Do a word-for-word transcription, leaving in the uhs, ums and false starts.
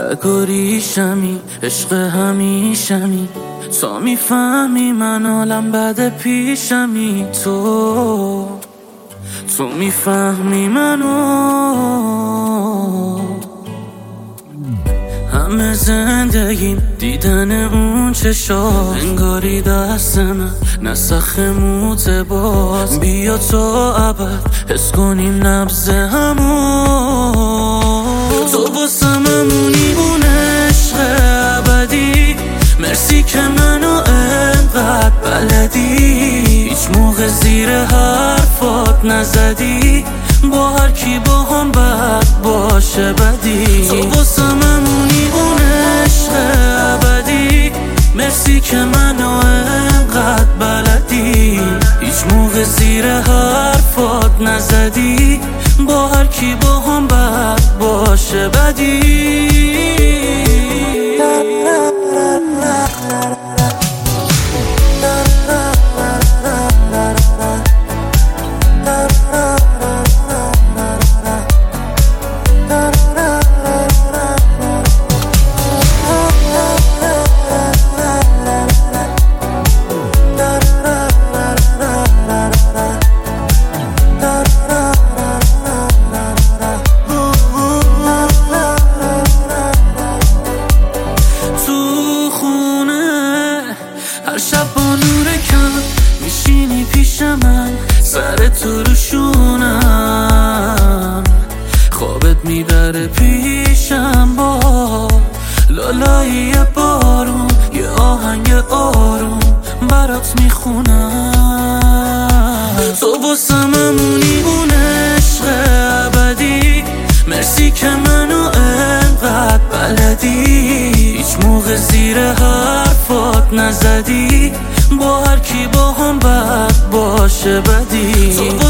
رگ و ریشمی، عشق همیشمی، تو میفهمی من عالم بعد پیشمی، تو تو میفهمی منو. همه زندگیم دیدن اون چشا، انگاری دست من نسخ موت باز. بیا تو ابد حس کنیم نبض همون، تو باسم امونی اون عشق ابدی. مرسی که منو انقدر بلدی، هیچ موقع زیر حرفات نزدی، با هر کی با هم بد باشه بدی. تو باسم امونی اون عشق ابدی، مرسی که منو انقدر بلدی، هیچ موقع زیر حرفات نزدی، با هر کی با هم بد باشه بدی. هر شب با نور کم میشینی پیش من، سر تو روشونم، خوابت میبره پیشم، با لالایی بارون یه آهنگ آروم برات میخونم. تو باسم امونی اون عشق ابدی، مرسی که منو انقدر بلدی، هیچ موقع زیر حرفات نزدی، با هر کی با هم بد باشه بدی.